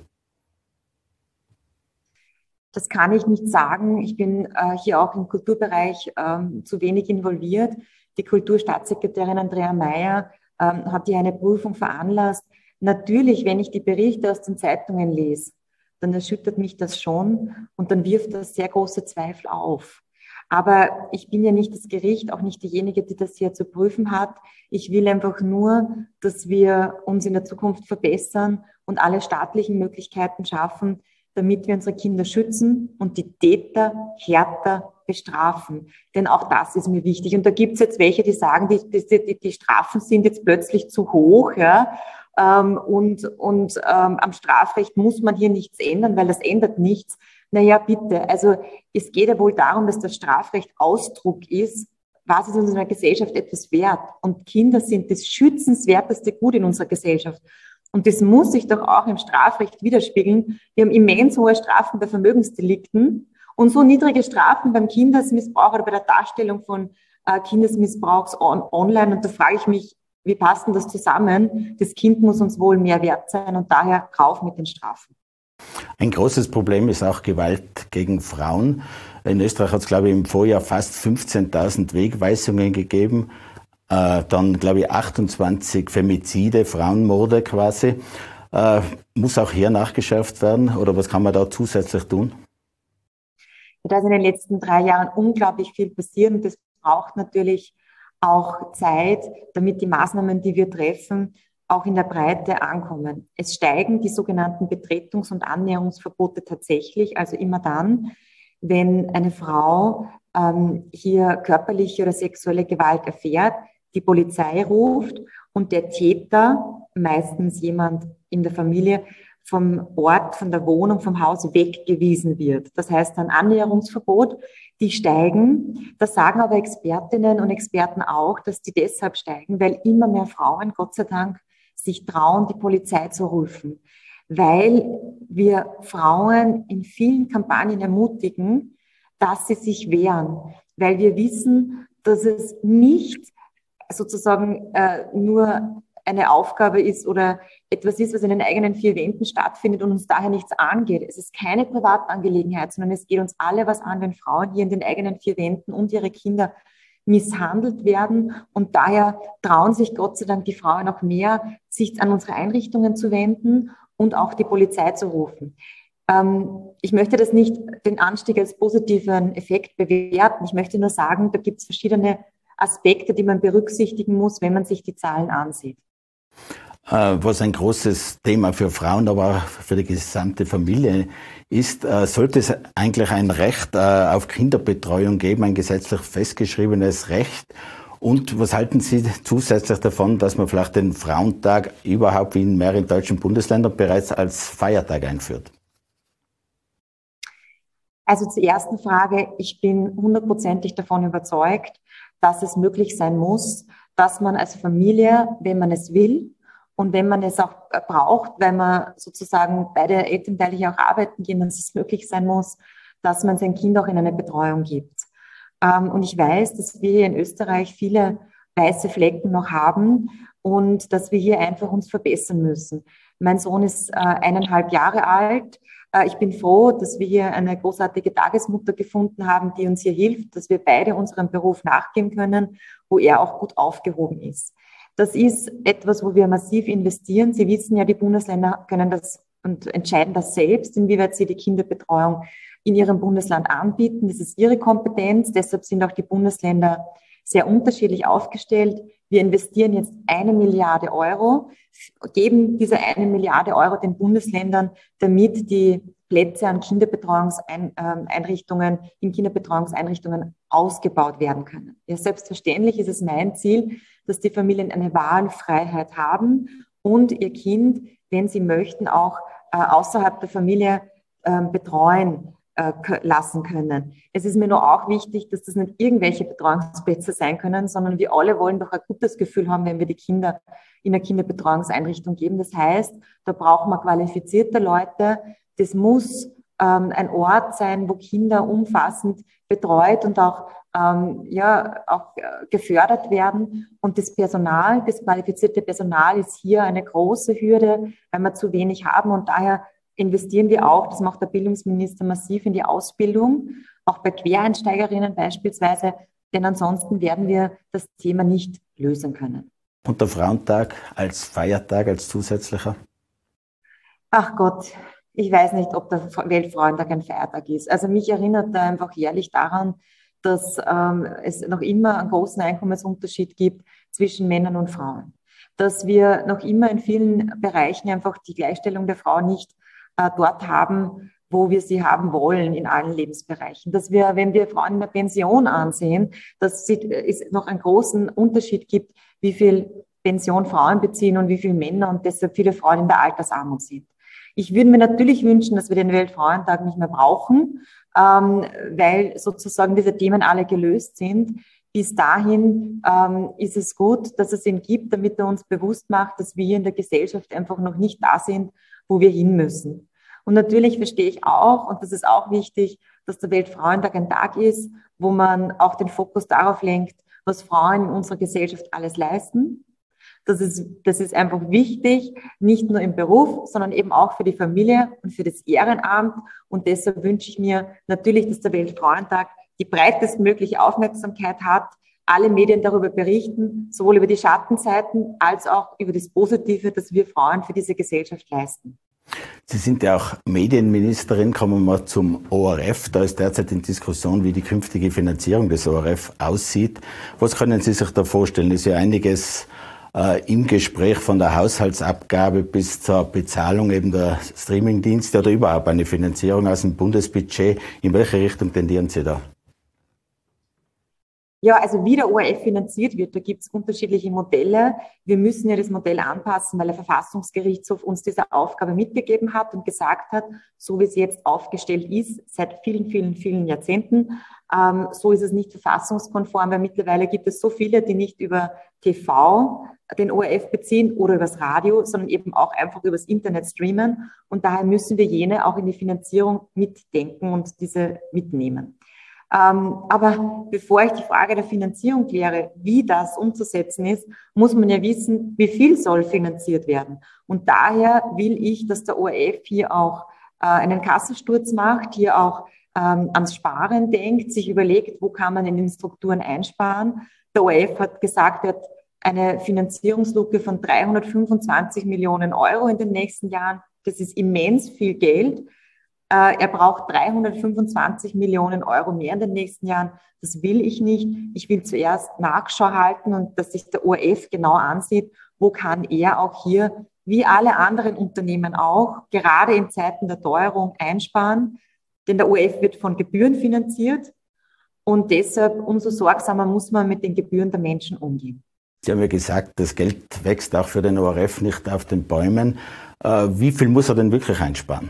Das kann ich nicht sagen. Ich bin hier auch im Kulturbereich zu wenig involviert. Die Kulturstaatssekretärin Andrea Mayer hat hier eine Prüfung veranlasst. Natürlich, wenn ich die Berichte aus den Zeitungen lese, dann erschüttert mich das schon und dann wirft das sehr große Zweifel auf. Aber ich bin ja nicht das Gericht, auch nicht diejenige, die das hier zu prüfen hat. Ich will einfach nur, dass wir uns in der Zukunft verbessern und alle staatlichen Möglichkeiten schaffen, damit wir unsere Kinder schützen und die Täter härter bestrafen. Denn auch das ist mir wichtig. Und da gibt es jetzt welche, die sagen, die Strafen sind jetzt plötzlich zu hoch. Ja? Und am Strafrecht muss man hier nichts ändern, weil das ändert nichts. Naja, bitte. Also es geht ja wohl darum, dass das Strafrecht Ausdruck ist, was ist in unserer Gesellschaft etwas wert. Und Kinder sind das schützenswerteste Gut in unserer Gesellschaft. Und das muss sich doch auch im Strafrecht widerspiegeln. Wir haben immens hohe Strafen bei Vermögensdelikten und so niedrige Strafen beim Kindesmissbrauch oder bei der Darstellung von Kindesmissbrauchs online. Und da frage ich mich, wie passt denn das zusammen? Das Kind muss uns wohl mehr wert sein und daher rauf mit den Strafen. Ein großes Problem ist auch Gewalt gegen Frauen. In Österreich hat es, glaube ich, im Vorjahr fast 15.000 Wegweisungen gegeben. Dann, glaube ich, 28 Femizide, Frauenmorde quasi. Muss auch hier nachgeschärft werden oder was kann man da zusätzlich tun? Da ist in den letzten 3 Jahren unglaublich viel passiert und das braucht natürlich auch Zeit, damit die Maßnahmen, die wir treffen, auch in der Breite ankommen. Es steigen die sogenannten Betretungs- und Annäherungsverbote tatsächlich, also immer dann, wenn eine Frau hier körperliche oder sexuelle Gewalt erfährt, die Polizei ruft und der Täter, meistens jemand in der Familie, vom Ort, von der Wohnung, vom Haus weggewiesen wird. Das heißt ein Annäherungsverbot, die steigen. Das sagen aber Expertinnen und Experten auch, dass die deshalb steigen, weil immer mehr Frauen, Gott sei Dank, sich trauen, die Polizei zu rufen. Weil wir Frauen in vielen Kampagnen ermutigen, dass sie sich wehren. Weil wir wissen, dass es nicht sozusagen nur eine Aufgabe ist oder etwas ist, was in den eigenen 4 Wänden stattfindet und uns daher nichts angeht. Es ist keine Privatangelegenheit, sondern es geht uns alle was an, wenn Frauen hier in den eigenen 4 Wänden und ihre Kinder misshandelt werden. Und daher trauen sich Gott sei Dank die Frauen auch mehr, sich an unsere Einrichtungen zu wenden und auch die Polizei zu rufen. Ich möchte das nicht den Anstieg als positiven Effekt bewerten. Ich möchte nur sagen, da gibt es verschiedene Aspekte, die man berücksichtigen muss, wenn man sich die Zahlen ansieht. Was ein großes Thema für Frauen, aber auch für die gesamte Familie ist, sollte es eigentlich ein Recht auf Kinderbetreuung geben, ein gesetzlich festgeschriebenes Recht? Und was halten Sie zusätzlich davon, dass man vielleicht den Frauentag überhaupt wie in mehreren deutschen Bundesländern bereits als Feiertag einführt? Also zur ersten Frage, ich bin 100%ig davon überzeugt, dass es möglich sein muss, dass man als Familie, wenn man es will und wenn man es auch braucht, weil man sozusagen beide Elternteile hier auch arbeiten gehen, dass es möglich sein muss, dass man sein Kind auch in eine Betreuung gibt. Und ich weiß, dass wir hier in Österreich viele weiße Flecken noch haben und dass wir hier einfach uns verbessern müssen. Mein Sohn ist 1,5 Jahre alt. Ich bin froh, dass wir hier eine großartige Tagesmutter gefunden haben, die uns hier hilft, dass wir beide unserem Beruf nachgehen können, wo er auch gut aufgehoben ist. Das ist etwas, wo wir massiv investieren. Sie wissen ja, die Bundesländer können das und entscheiden das selbst, inwieweit sie die Kinderbetreuung in ihrem Bundesland anbieten. Das ist ihre Kompetenz. Deshalb sind auch die Bundesländer sehr unterschiedlich aufgestellt. Wir investieren jetzt 1 Milliarde Euro, geben diese 1 Milliarde Euro den Bundesländern, damit die Plätze an Kinderbetreuungseinrichtungen, in Kinderbetreuungseinrichtungen ausgebaut werden können. Ja, selbstverständlich ist es mein Ziel, dass die Familien eine Wahlfreiheit haben und ihr Kind, wenn sie möchten, auch außerhalb der Familie betreuen lassen können. Es ist mir nur auch wichtig, dass das nicht irgendwelche Betreuungsplätze sein können, sondern wir alle wollen doch ein gutes Gefühl haben, wenn wir die Kinder in eine Kinderbetreuungseinrichtung geben. Das heißt, da brauchen wir qualifizierte Leute. Das muss ein Ort sein, wo Kinder umfassend betreut und auch gefördert werden. Und das Personal, das qualifizierte Personal ist hier eine große Hürde, weil wir zu wenig haben. Und daher investieren wir auch, das macht der Bildungsminister massiv, in die Ausbildung, auch bei Quereinsteigerinnen beispielsweise, denn ansonsten werden wir das Thema nicht lösen können. Und der Frauentag als Feiertag, als zusätzlicher? Ach Gott, ich weiß nicht, ob der Weltfrauentag ein Feiertag ist. Also mich erinnert er einfach jährlich daran, dass es noch immer einen großen Einkommensunterschied gibt zwischen Männern und Frauen. Dass wir noch immer in vielen Bereichen einfach die Gleichstellung der Frau nicht dort haben, wo wir sie haben wollen in allen Lebensbereichen. Dass wir, wenn wir Frauen in der Pension ansehen, dass es noch einen großen Unterschied gibt, wie viel Pension Frauen beziehen und wie viele Männer und deshalb viele Frauen in der Altersarmut sind. Ich würde mir natürlich wünschen, dass wir den Weltfrauentag nicht mehr brauchen, weil sozusagen diese Themen alle gelöst sind. Bis dahin ist es gut, dass es ihn gibt, damit er uns bewusst macht, dass wir in der Gesellschaft einfach noch nicht da sind, wo wir hin müssen. Und natürlich verstehe ich auch, und das ist auch wichtig, dass der Weltfrauentag ein Tag ist, wo man auch den Fokus darauf lenkt, was Frauen in unserer Gesellschaft alles leisten. Das ist einfach wichtig, nicht nur im Beruf, sondern eben auch für die Familie und für das Ehrenamt. Und deshalb wünsche ich mir natürlich, dass der Weltfrauentag die breitestmögliche Aufmerksamkeit hat, alle Medien darüber berichten, sowohl über die Schattenseiten als auch über das Positive, das wir Frauen für diese Gesellschaft leisten. Sie sind ja auch Medienministerin, kommen wir mal zum ORF. Da ist derzeit in Diskussion, wie die künftige Finanzierung des ORF aussieht. Was können Sie sich da vorstellen? Ist ja einiges im Gespräch, von der Haushaltsabgabe bis zur Bezahlung eben der Streamingdienste oder überhaupt eine Finanzierung aus dem Bundesbudget. In welche Richtung tendieren Sie da? Ja, also wie der ORF finanziert wird, da gibt es unterschiedliche Modelle. Wir müssen ja das Modell anpassen, weil der Verfassungsgerichtshof uns diese Aufgabe mitgegeben hat und gesagt hat, so wie es jetzt aufgestellt ist, seit vielen, vielen, vielen Jahrzehnten, so ist es nicht verfassungskonform, weil mittlerweile gibt es so viele, die nicht über TV den ORF beziehen oder übers Radio, sondern eben auch einfach übers Internet streamen. Und daher müssen wir jene auch in die Finanzierung mitdenken und diese mitnehmen. Aber bevor ich die Frage der Finanzierung kläre, wie das umzusetzen ist, muss man ja wissen, wie viel soll finanziert werden. Und daher will ich, dass der ORF hier auch einen Kassensturz macht, hier auch ans Sparen denkt, sich überlegt, wo kann man in den Strukturen einsparen. Der ORF hat gesagt, er hat eine Finanzierungslücke von 325 Millionen Euro in den nächsten Jahren. Das ist immens viel Geld. Er braucht 325 Millionen Euro mehr in den nächsten Jahren. Das will ich nicht. Ich will zuerst Nachschau halten und dass sich der ORF genau ansieht, wo kann er auch hier, wie alle anderen Unternehmen auch, gerade in Zeiten der Teuerung einsparen. Denn der ORF wird von Gebühren finanziert und deshalb umso sorgsamer muss man mit den Gebühren der Menschen umgehen. Sie haben ja gesagt, das Geld wächst auch für den ORF nicht auf den Bäumen. Wie viel muss er denn wirklich einsparen?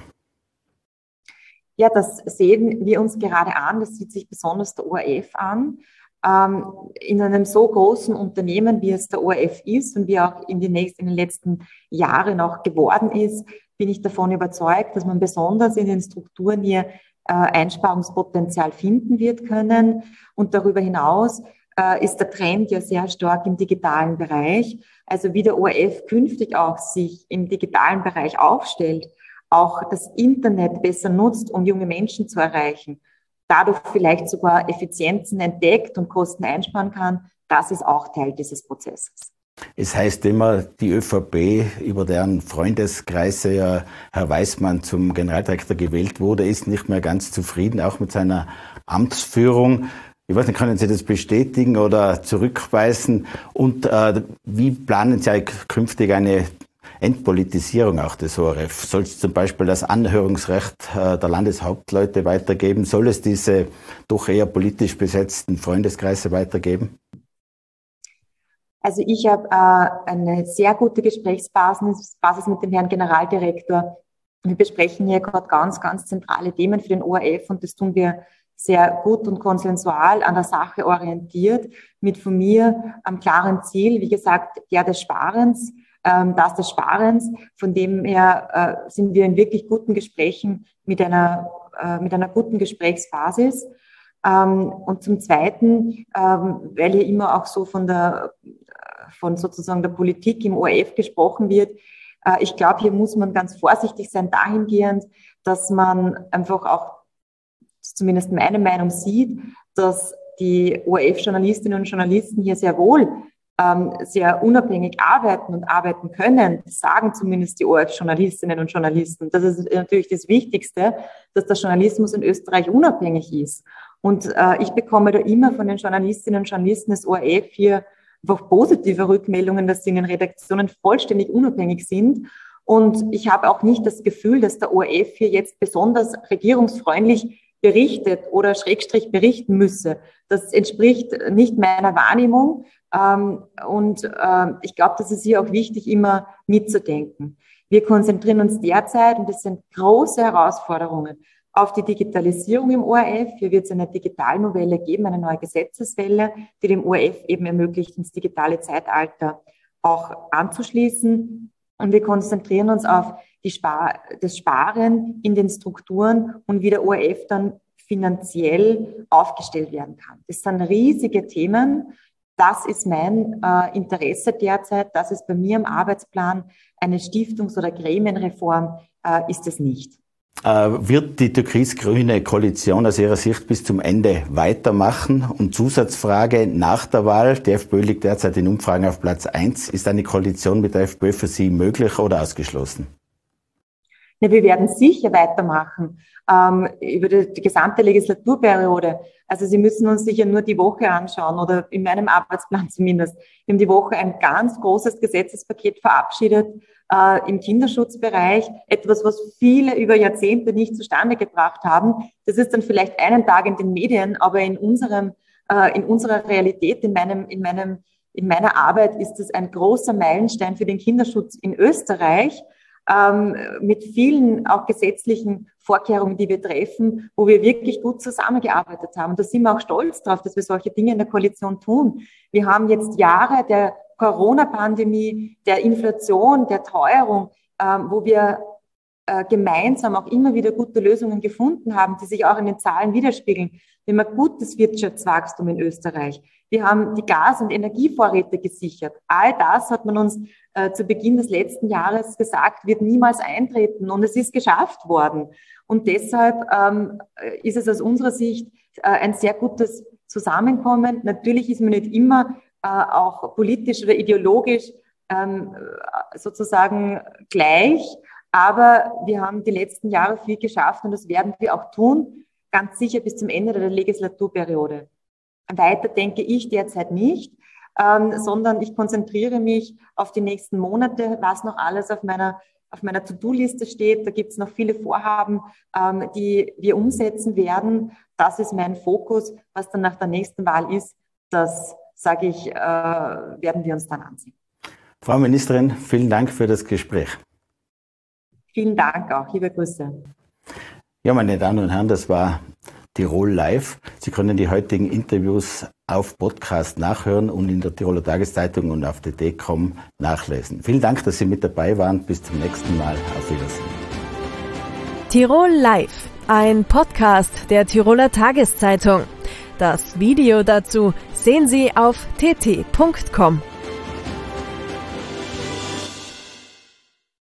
Ja, das sehen wir uns gerade an. Das sieht sich besonders der ORF an. In einem so großen Unternehmen, wie es der ORF ist und wie auch in den letzten Jahren auch geworden ist, bin ich davon überzeugt, dass man besonders in den Strukturen hier Einsparungspotenzial finden wird können. Und darüber hinaus ist der Trend ja sehr stark im digitalen Bereich. Also wie der ORF künftig auch sich im digitalen Bereich aufstellt, auch das Internet besser nutzt, um junge Menschen zu erreichen, dadurch vielleicht sogar Effizienzen entdeckt und Kosten einsparen kann, das ist auch Teil dieses Prozesses. Es heißt immer, die ÖVP, über deren Freundeskreise ja Herr Weismann zum Generaldirektor gewählt wurde, ist nicht mehr ganz zufrieden, auch mit seiner Amtsführung. Ich weiß nicht, können Sie das bestätigen oder zurückweisen? Und wie planen Sie künftig eine Entpolitisierung auch des ORF? Soll es zum Beispiel das Anhörungsrecht der Landeshauptleute weitergeben? Soll es diese doch eher politisch besetzten Freundeskreise weitergeben? Also ich habe eine sehr gute Gesprächsbasis mit dem Herrn Generaldirektor. Wir besprechen hier gerade ganz, ganz zentrale Themen für den ORF und das tun wir sehr gut und konsensual an der Sache orientiert, mit von mir am klaren Ziel, wie gesagt, des Sparens. Des Sparens. Von dem her sind wir in wirklich guten Gesprächen mit einer guten Gesprächsbasis. Und zum Zweiten, weil hier immer auch so von sozusagen der Politik im ORF gesprochen wird, ich glaube, hier muss man ganz vorsichtig sein dahingehend, dass man einfach auch, zumindest meine Meinung sieht, dass die ORF-Journalistinnen und Journalisten hier sehr wohl sehr unabhängig arbeiten und arbeiten können, das sagen zumindest die ORF-Journalistinnen und Journalisten. Das ist natürlich das Wichtigste, dass der Journalismus in Österreich unabhängig ist. Und ich bekomme da immer von den Journalistinnen und Journalisten des ORF hier einfach positive Rückmeldungen, dass sie in den Redaktionen vollständig unabhängig sind. Und ich habe auch nicht das Gefühl, dass der ORF hier jetzt besonders regierungsfreundlich berichtet oder Schrägstrich berichten müsse. Das entspricht nicht meiner Wahrnehmung. Ich glaube, das ist hier auch wichtig, immer mitzudenken. Wir konzentrieren uns derzeit, und das sind große Herausforderungen, auf die Digitalisierung im ORF. Hier wird es eine Digitalnovelle geben, eine neue Gesetzeswelle, die dem ORF eben ermöglicht, ins digitale Zeitalter auch anzuschließen. Und wir konzentrieren uns auf das Sparen in den Strukturen und wie der ORF dann finanziell aufgestellt werden kann. Das sind riesige Themen. Das ist mein Interesse derzeit. Das ist bei mir im Arbeitsplan. Eine Stiftungs- oder Gremienreform ist es nicht. Wird die türkis-grüne Koalition aus Ihrer Sicht bis zum Ende weitermachen? Und Zusatzfrage nach der Wahl, die FPÖ liegt derzeit in Umfragen auf Platz 1. Ist eine Koalition mit der FPÖ für Sie möglich oder ausgeschlossen? Ja, wir werden sicher weitermachen über die gesamte Legislaturperiode. Also Sie müssen uns sicher nur die Woche anschauen oder in meinem Arbeitsplan zumindest. Wir haben die Woche ein ganz großes Gesetzespaket verabschiedet im Kinderschutzbereich. Etwas, was viele über Jahrzehnte nicht zustande gebracht haben. Das ist dann vielleicht einen Tag in den Medien, aber in unserer Realität, in meiner Arbeit ist es ein großer Meilenstein für den Kinderschutz in Österreich. Mit vielen auch gesetzlichen Vorkehrungen, die wir treffen, wo wir wirklich gut zusammengearbeitet haben. Und da sind wir auch stolz drauf, dass wir solche Dinge in der Koalition tun. Wir haben jetzt Jahre der Corona-Pandemie, der Inflation, der Teuerung, wo wir gemeinsam auch immer wieder gute Lösungen gefunden haben, die sich auch in den Zahlen widerspiegeln. Wir haben ein gutes Wirtschaftswachstum in Österreich. Wir haben die Gas- und Energievorräte gesichert. All das hat man uns zu Beginn des letzten Jahres gesagt, wird niemals eintreten. Und es ist geschafft worden. Und deshalb ist es aus unserer Sicht ein sehr gutes Zusammenkommen. Natürlich ist man nicht immer auch politisch oder ideologisch sozusagen gleich, aber wir haben die letzten Jahre viel geschafft und das werden wir auch tun, ganz sicher bis zum Ende der Legislaturperiode. Weiter denke ich derzeit nicht, sondern ich konzentriere mich auf die nächsten Monate, was noch alles auf meiner To-Do-Liste steht. Da gibt es noch viele Vorhaben, die wir umsetzen werden. Das ist mein Fokus. Was dann nach der nächsten Wahl ist, das, sage ich, werden wir uns dann ansehen. Frau Ministerin, vielen Dank für das Gespräch. Vielen Dank auch. Liebe Grüße. Ja, meine Damen und Herren, das war Tirol Live. Sie können die heutigen Interviews auf Podcast nachhören und in der Tiroler Tageszeitung und auf tt.com nachlesen. Vielen Dank, dass Sie mit dabei waren. Bis zum nächsten Mal. Auf Wiedersehen. Tirol Live, ein Podcast der Tiroler Tageszeitung. Das Video dazu sehen Sie auf tt.com.